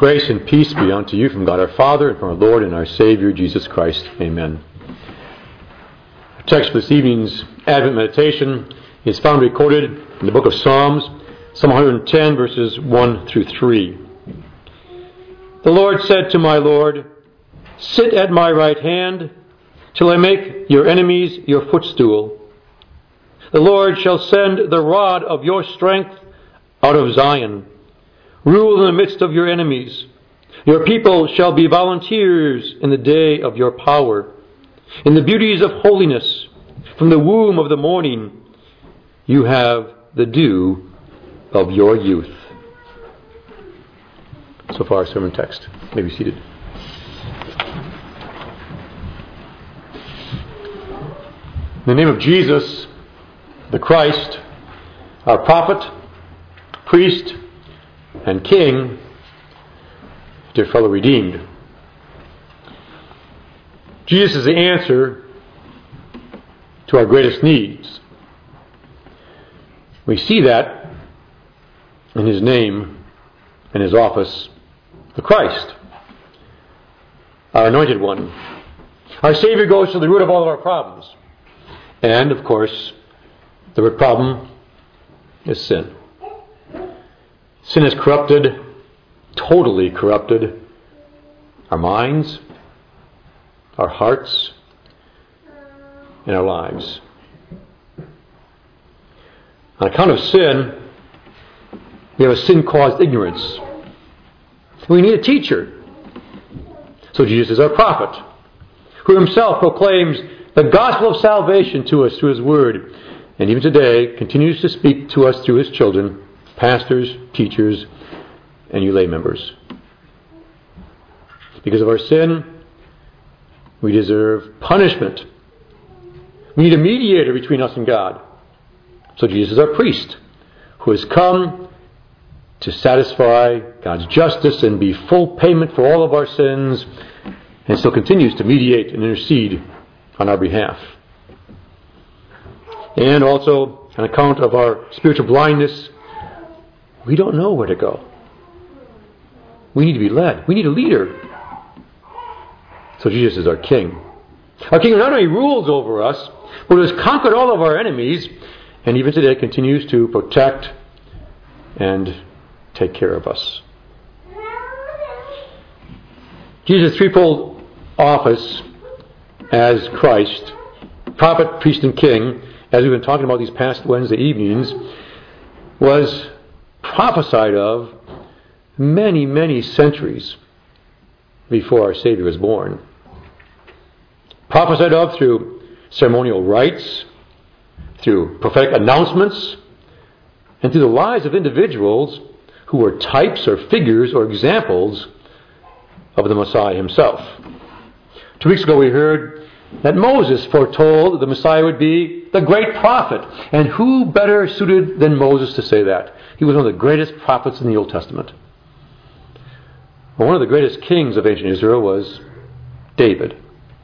Grace and peace be unto you from God our Father and from our Lord and our Savior Jesus Christ. Amen. Our text for this evening's Advent meditation is found recorded in the book of Psalms, Psalm 110, verses 1 through 3. The Lord said to my Lord, "Sit at my right hand, till I make your enemies your footstool. The Lord shall send the rod of your strength out of Zion. Rule in the midst of your enemies. Your people shall be volunteers in the day of your power. In the beauties of holiness, from the womb of the morning, you have the dew of your youth." So far, our sermon text. You may be seated. In the name of Jesus, the Christ, our prophet, priest, and King, dear fellow redeemed. Jesus is the answer to our greatest needs. We see that in His name and His office, the Christ, our anointed one. Our Savior goes to the root of all of our problems. And, of course, the root problem is sin. Sin has corrupted, totally corrupted, our minds, our hearts, and our lives. On account of sin, we have a sin-caused ignorance. We need a teacher. So Jesus is our prophet, who himself proclaims the gospel of salvation to us through His Word, and even today continues to speak to us through His children, pastors, teachers, and you lay members. Because of our sin, we deserve punishment. We need a mediator between us and God. So Jesus is our priest, who has come to satisfy God's justice and be full payment for all of our sins, and still continues to mediate and intercede on our behalf. And also, on account of our spiritual blindness, we don't know where to go. We need to be led. We need a leader. So Jesus is our King. Our King not only rules over us, but has conquered all of our enemies, and even today continues to protect and take care of us. Jesus' threefold office as Christ, prophet, priest, and king, as we've been talking about these past Wednesday evenings, was prophesied of many, many centuries before our Savior was born. Prophesied of through ceremonial rites, through prophetic announcements, and through the lives of individuals who were types or figures or examples of the Messiah himself. 2 weeks ago we heard that Moses foretold that the Messiah would be the great prophet. And who better suited than Moses to say that? He was one of the greatest prophets in the Old Testament. Well, one of the greatest kings of ancient Israel was David.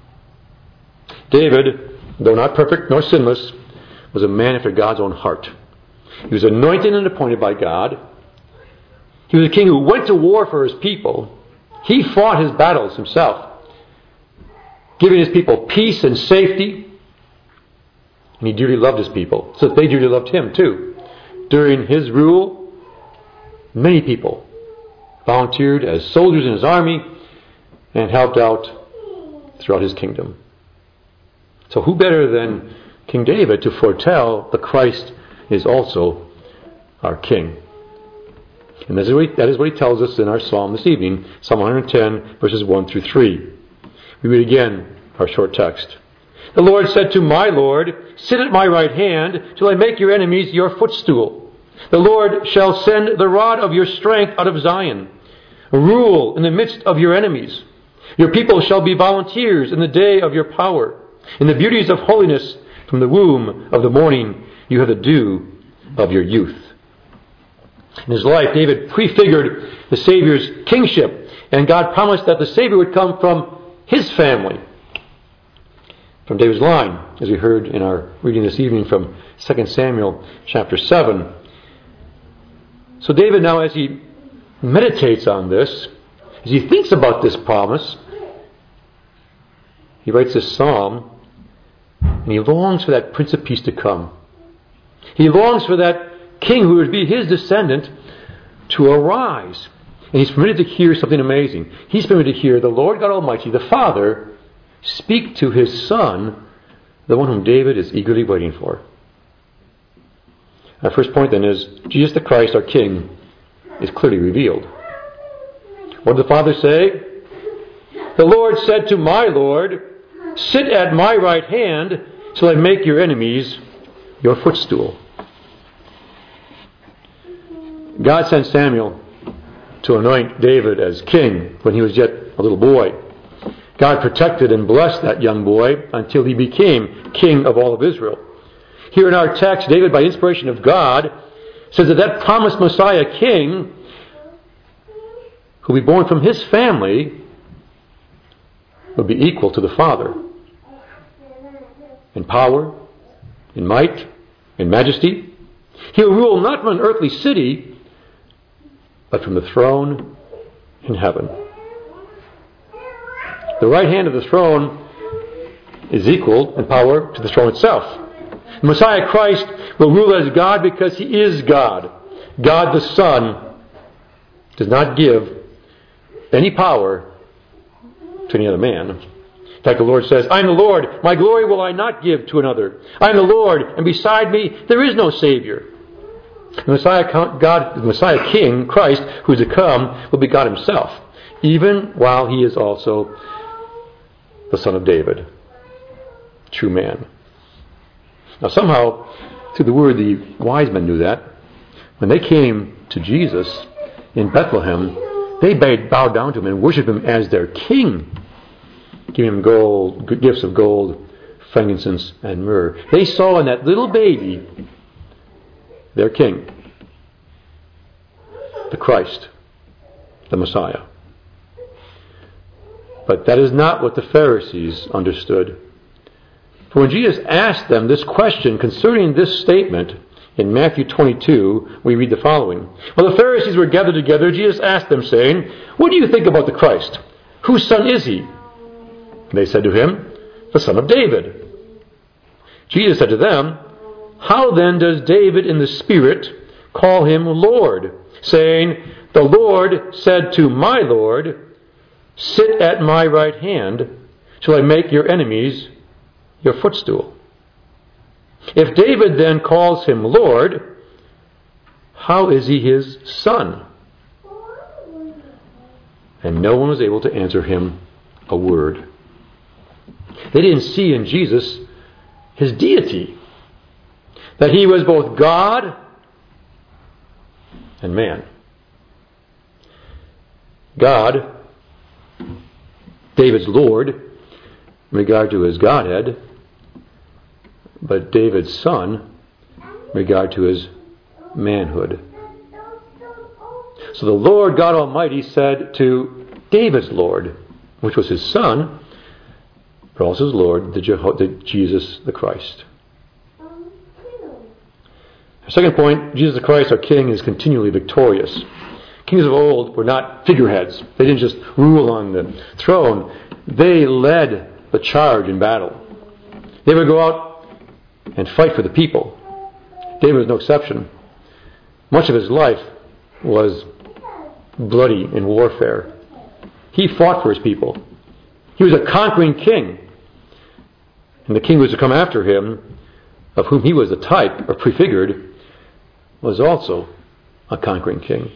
David, though not perfect nor sinless, was a man after God's own heart. He was anointed and appointed by God. He was a king who went to war for his people. He fought his battles himself, giving his people peace and safety. And he dearly loved his people, so that they dearly loved him too. During his rule, many people volunteered as soldiers in his army and helped out throughout his kingdom. So who better than King David to foretell the Christ is also our King? And that is what he tells us in our psalm this evening, Psalm 110, verses 1 through 3. We read again our short text. The Lord said to my Lord, "Sit at my right hand, till I make your enemies your footstool. The Lord shall send the rod of your strength out of Zion. Rule in the midst of your enemies. Your people shall be volunteers in the day of your power. In the beauties of holiness, from the womb of the morning, you have the dew of your youth." In his life, David prefigured the Savior's kingship, and God promised that the Savior would come from his family, from David's line, as we heard in our reading this evening from 2 Samuel chapter 7. So David now, as he meditates on this, as he thinks about this promise, he writes this psalm, and he longs for that Prince of Peace to come. He longs for that king who would be his descendant to arise. And he's permitted to hear something amazing. He's permitted to hear the Lord God Almighty, the Father, speak to his Son, the one whom David is eagerly waiting for. Our first point then is, Jesus the Christ, our King, is clearly revealed. What did the Father say? The Lord said to my Lord, sit at my right hand till I make your enemies your footstool. God sent Samuel to anoint David as king when he was yet a little boy. God protected and blessed that young boy until he became king of all of Israel. Here in our text, David, by inspiration of God, says that promised Messiah king, who will be born from his family, will be equal to the Father in power, in might, in majesty. He will rule not from an earthly city, but from the throne in heaven. The right hand of the throne is equal in power to the throne itself. The Messiah Christ will rule as God because he is God. God the Son does not give any power to any other man. In fact, the Lord says, I am the Lord, my glory will I not give to another. I am the Lord, and beside me there is no Savior. The Messiah King, Christ, who is to come, will be God himself, even while he is also the Son of David, true man. Now somehow, through the word, the wise men knew that. When they came to Jesus in Bethlehem, they bowed down to him and worshipped him as their king, giving him gifts of gold, frankincense, and myrrh. They saw in that little baby their king, the Christ, the Messiah. But that is not what the Pharisees understood. For when Jesus asked them this question concerning this statement in Matthew 22, we read the following. While the Pharisees were gathered together, Jesus asked them, saying, what do you think about the Christ? Whose son is he? And they said to him, the son of David. Jesus said to them, how then does David in the Spirit call him Lord, saying, the Lord said to my Lord, sit at my right hand till I make your enemies your footstool. If David then calls him Lord, how is he his son? And no one was able to answer him a word. They didn't see in Jesus his deity, that he was both God and man. God, David's Lord, in regard to his Godhead, but David's son in regard to his manhood. So the Lord God Almighty said to David's Lord, which was his son, but also his Lord, the Jesus the Christ. Our second point, Jesus the Christ, our King, is continually victorious. Kings of old were not figureheads. They didn't just rule on the throne. They led the charge in battle. They would go out and fight for the people. David was no exception. Much of his life was bloody in warfare. He fought for his people. He was a conquering king. And the king who was to come after him, of whom he was the type or prefigured, was also a conquering king.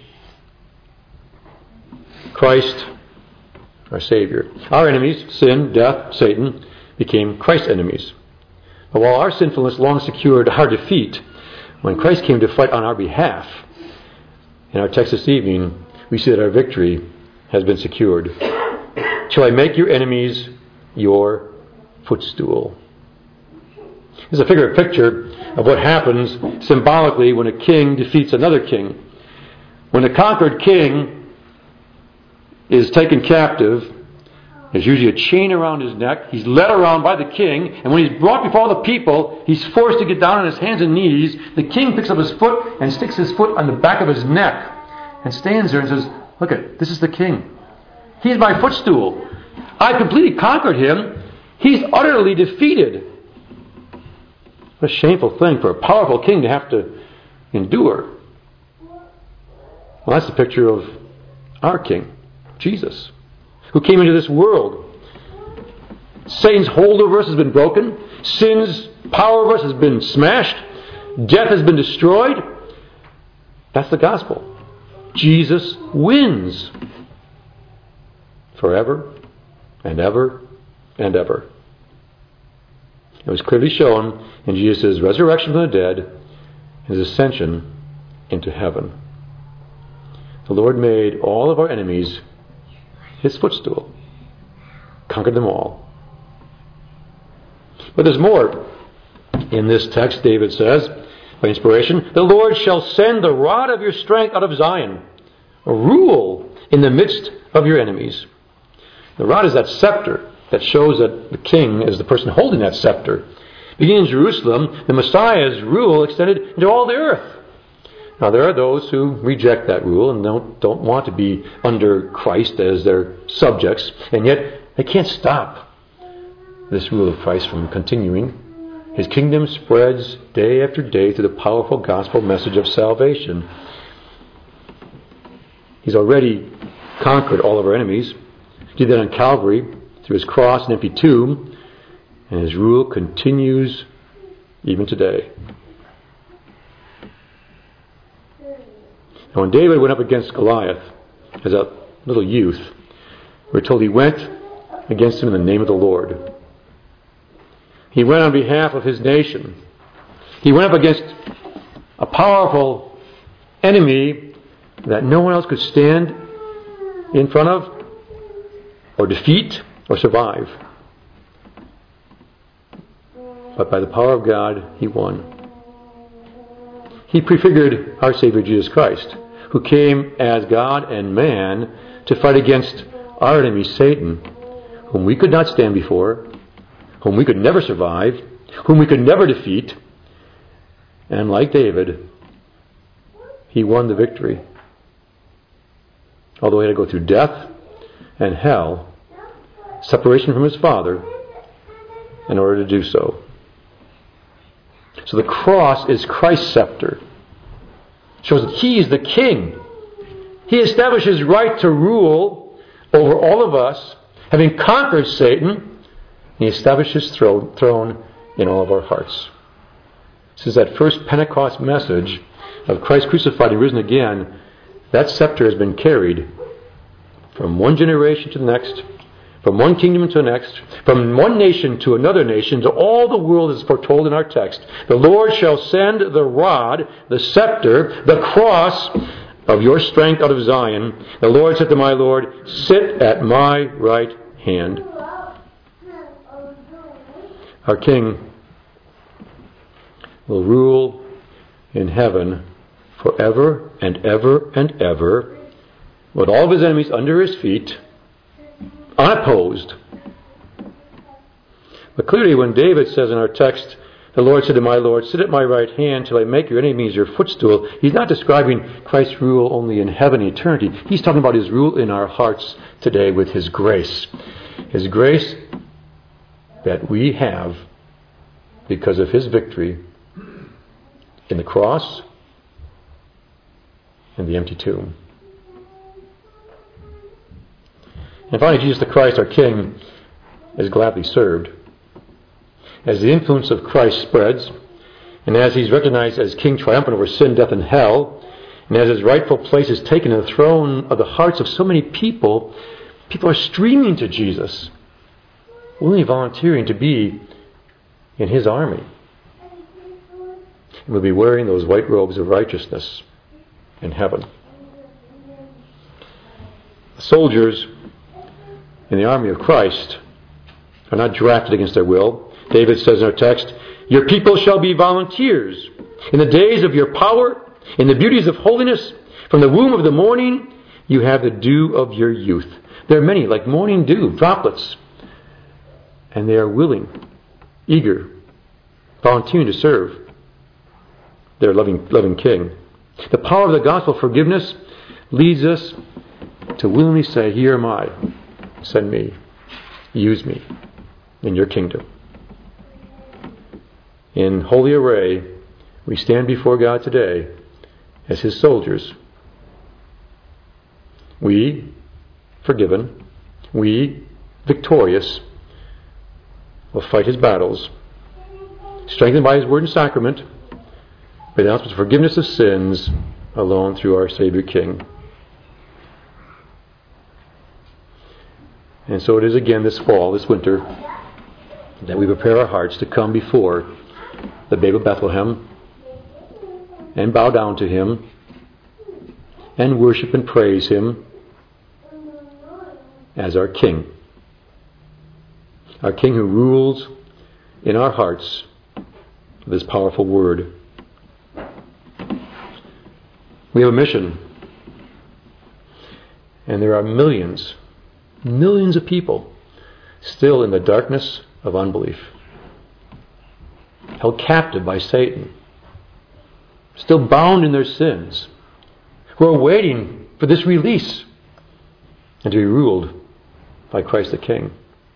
Christ, our Savior. Our enemies, sin, death, Satan, became Christ's enemies. But while our sinfulness long secured our defeat, when Christ came to fight on our behalf, in our text this evening, we see that our victory has been secured. Shall I make your enemies your footstool? This is a figurative picture of what happens symbolically when a king defeats another king. When a conquered king is taken captive, there's usually a chain around his neck. He's led around by the king, and when he's brought before the people, he's forced to get down on his hands and knees. The king picks up his foot and sticks his foot on the back of his neck and stands there and says, look, this is the king. He's my footstool. I've completely conquered him. He's utterly defeated. What a shameful thing for a powerful king to have to endure. Well, that's the picture of our King, Jesus, who came into this world. Satan's hold over us has been broken. Sin's power over us has been smashed. Death has been destroyed. That's the gospel. Jesus wins forever and ever and ever. It was clearly shown in Jesus' resurrection from the dead, his ascension into heaven. The Lord made all of our enemies his footstool, conquered them all. But there's more. In this text, David says, by inspiration, the Lord shall send the rod of your strength out of Zion, rule in the midst of your enemies. The rod is that scepter that shows that the king is the person holding that scepter. Beginning in Jerusalem, the Messiah's rule extended into all the earth. Now, there are those who reject that rule and don't want to be under Christ as their subjects, and yet they can't stop this rule of Christ from continuing. His kingdom spreads day after day through the powerful gospel message of salvation. He's already conquered all of our enemies. He did that on Calvary through his cross and empty tomb, and his rule continues even today. Now, when David went up against Goliath as a little youth, we're told he went against him in the name of the Lord. He went on behalf of his nation. He went up against a powerful enemy that no one else could stand in front of, or defeat, or survive. But by the power of God, he won. He prefigured our Savior Jesus Christ, who came as God and man to fight against our enemy Satan, whom we could not stand before, whom we could never survive, whom we could never defeat. And like David, he won the victory. Although he had to go through death and hell, separation from his Father, in order to do so. So the cross is Christ's scepter. It shows that he is the king. He established his right to rule over all of us, having conquered Satan. He established his throne in all of our hearts. This is that first Pentecost message of Christ crucified and risen again. That scepter has been carried from one generation to the next, from one kingdom to the next, from one nation to another nation, to all the world as foretold in our text. The Lord shall send the rod, the scepter, the cross of your strength out of Zion. The Lord said to my Lord, sit at my right hand. Our King will rule in heaven forever and ever and ever, with all of his enemies under his feet, unopposed. But clearly when David says in our text, the Lord said to my Lord, sit at my right hand till I make your enemies your footstool, he's not describing Christ's rule only in heaven and eternity. He's talking about his rule in our hearts today with his grace. His grace that we have because of his victory in the cross and the empty tomb. And finally, Jesus the Christ, our King, is gladly served. As the influence of Christ spreads, and as he's recognized as King triumphant over sin, death, and hell, and as his rightful place is taken in the throne of the hearts of so many people, people are streaming to Jesus, willingly volunteering to be in his army. And we'll be wearing those white robes of righteousness in heaven. The soldiers in the army of Christ are not drafted against their will. David says in our text, your people shall be volunteers in the days of your power, in the beauties of holiness. From the womb of the morning you have the dew of your youth. There are many like morning dew, droplets, and they are willing, eager, volunteering to serve their loving King. The power of the gospel forgiveness leads us to willingly say, here am I, send me, use me in your kingdom. In holy array, we stand before God today as his soldiers. We, forgiven, we, victorious, will fight his battles, strengthened by his word and sacrament, by the announcement of forgiveness of sins alone through our Savior King. And so it is again this fall, this winter, that we prepare our hearts to come before the babe of Bethlehem and bow down to him and worship and praise him as our King. Our King who rules in our hearts with his powerful word. We have a mission. And there are millions of people still in the darkness of unbelief, held captive by Satan, still bound in their sins, who are waiting for this release and to be ruled by Christ the King.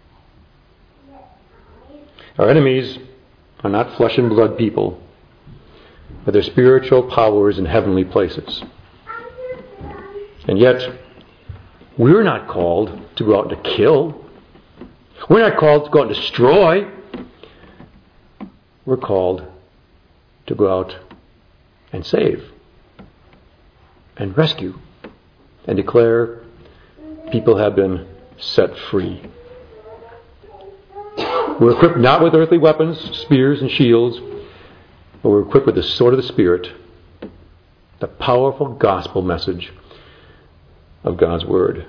Our enemies are not flesh and blood people, but they're spiritual powers in heavenly places. And yet, we're not called to go out to kill. We're not called to go out and destroy. We're called to go out and save and rescue and declare people have been set free. We're equipped not with earthly weapons, spears and shields, but we're equipped with the sword of the Spirit, the powerful gospel message of God's Word.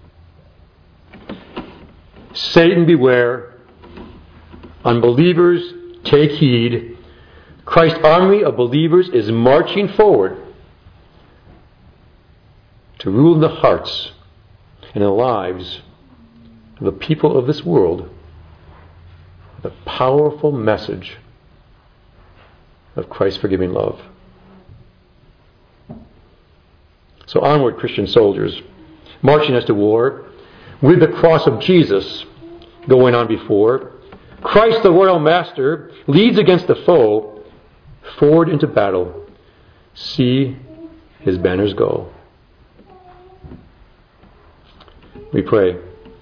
Satan, beware. Unbelievers, take heed. Christ's army of believers is marching forward to rule in the hearts and the lives of the people of this world the powerful message of Christ's forgiving love. So onward, Christian soldiers, marching us to war with the cross of Jesus going on before. Christ, the royal master, leads against the foe, forward into battle. See his banners go. We pray.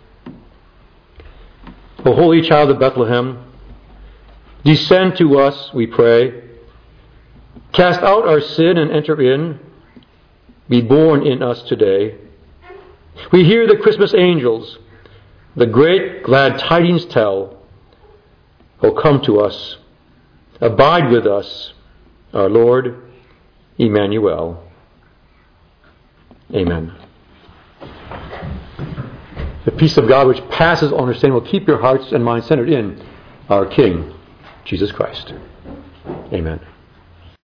O Holy Child of Bethlehem, descend to us, we pray. Cast out our sin and enter in. Be born in us today. We hear the Christmas angels, the great glad tidings tell. O come to us, abide with us, our Lord, Emmanuel. Amen. The peace of God which passes all understanding will keep your hearts and minds centered in our King, Jesus Christ. Amen.